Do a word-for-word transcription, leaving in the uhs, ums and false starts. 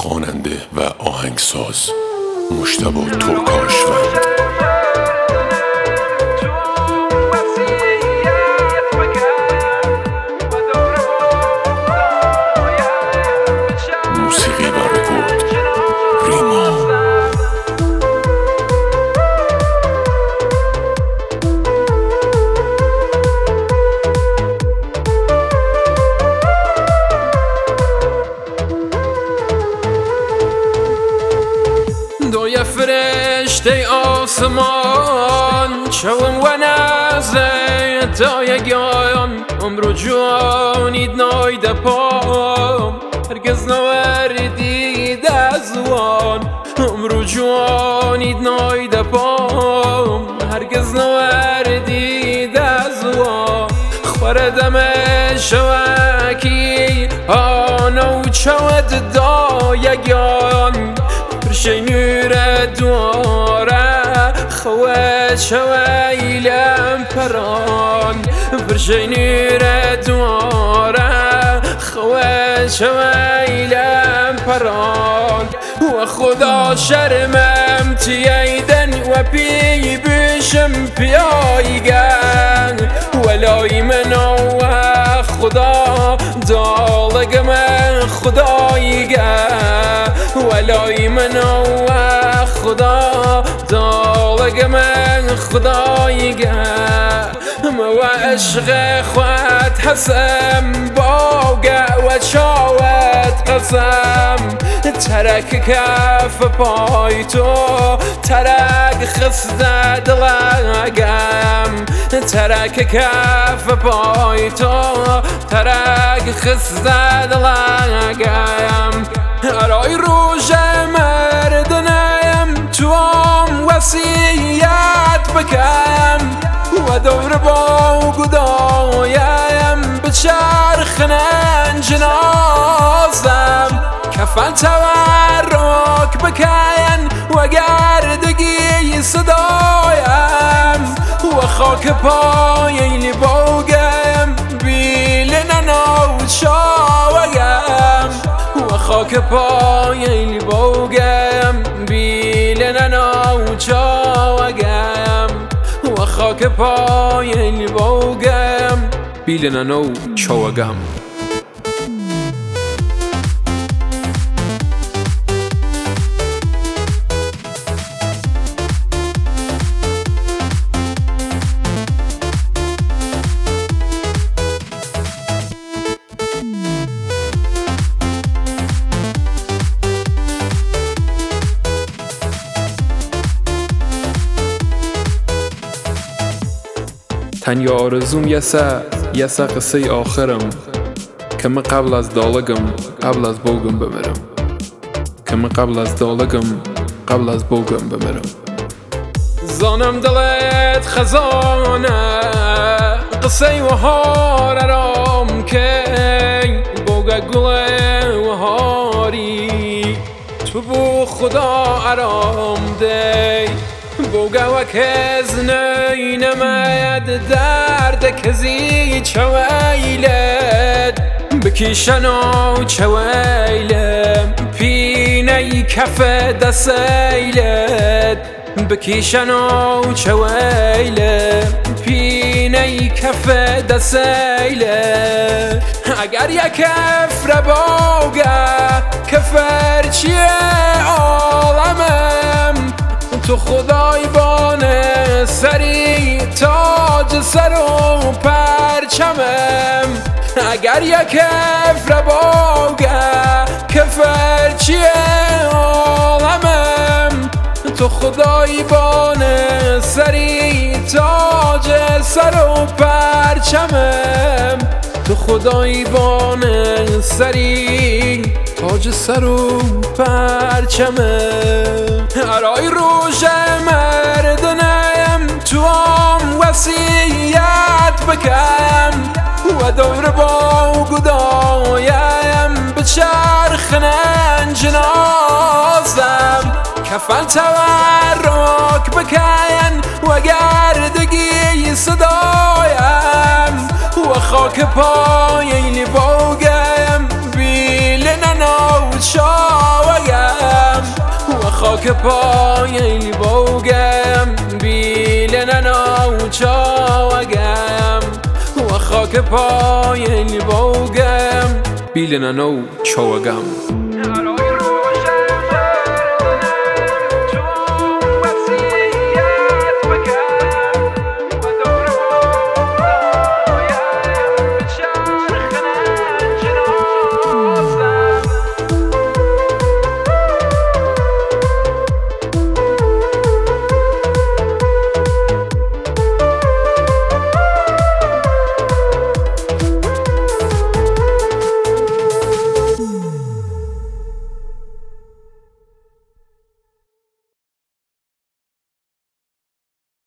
خواننده و آهنگساز مجتبی ترکاشوند. موسیقی و رکورد ریما. دوی فرشته آسمان چون و نزه دای گیان عمرو جوانید نایده پام هرگز نوردید از وان عمرو جوانید نایده پام هرگز نوردید از وان خوردم شوکی آنو چود دای گیان شنور دواره خواه شویلم پران برشنور دواره خواه شویلم پران و خدا شرمم تییدن و پی بشم پیایگن ولای منو و خدا دالگ من خدایگن ولای منو و خدا دالگ من خدایگن و عشق خود حسم باگه و چاوت قسم ترک کف پای تو ترک خسته دلگم ترک کف پای تو ترک خسته دلگم ارای روژ مردنم تو هم وصیت بکم و دور با گدایم بچرخنن جنازم کفن تورک بکن و گردگی صدایم و خاک پای لباگم بیل ننو شاویم و خاک پای لباگم بیل ننو شاویم و خاک پای لباگم بیل ننو شاویم. تنیا آرزوم یسا یسا قصه آخرم که من قبل از دالگم قبل از بوگم بمیرم که من قبل از دالگم قبل از بوگم بمیرم. زانم دلت خزانه قصه و هار رام که بوگا گل و هاری تو بو خدا ارام دی بوگا و کز نینمید درد کزی چویلد بکیشن و چویلم پینه کف دسیلد بکیشن و چویلم پینه کف دسیلد اگر یک کفر بوگا کفر چیه عالمم تو خدای بانه سری تاج سر و پرچمم اگر یک کفر باگه کفر چیه عالمم تو خدای بانه سری تاج سر و پرچمم تو خدای بانه سری تاج سر و پرچمم ارای روژ مردنم تو هم وصیت بکم و دور با گدایم بچرخنن جنازم کفن تورک بکن و گردگی صدایم و خاک پای لباگم بیل ننو شاوی پای بوگم بیلنا و چاوگم و خاک پای بوگم بیلنا و چاوگم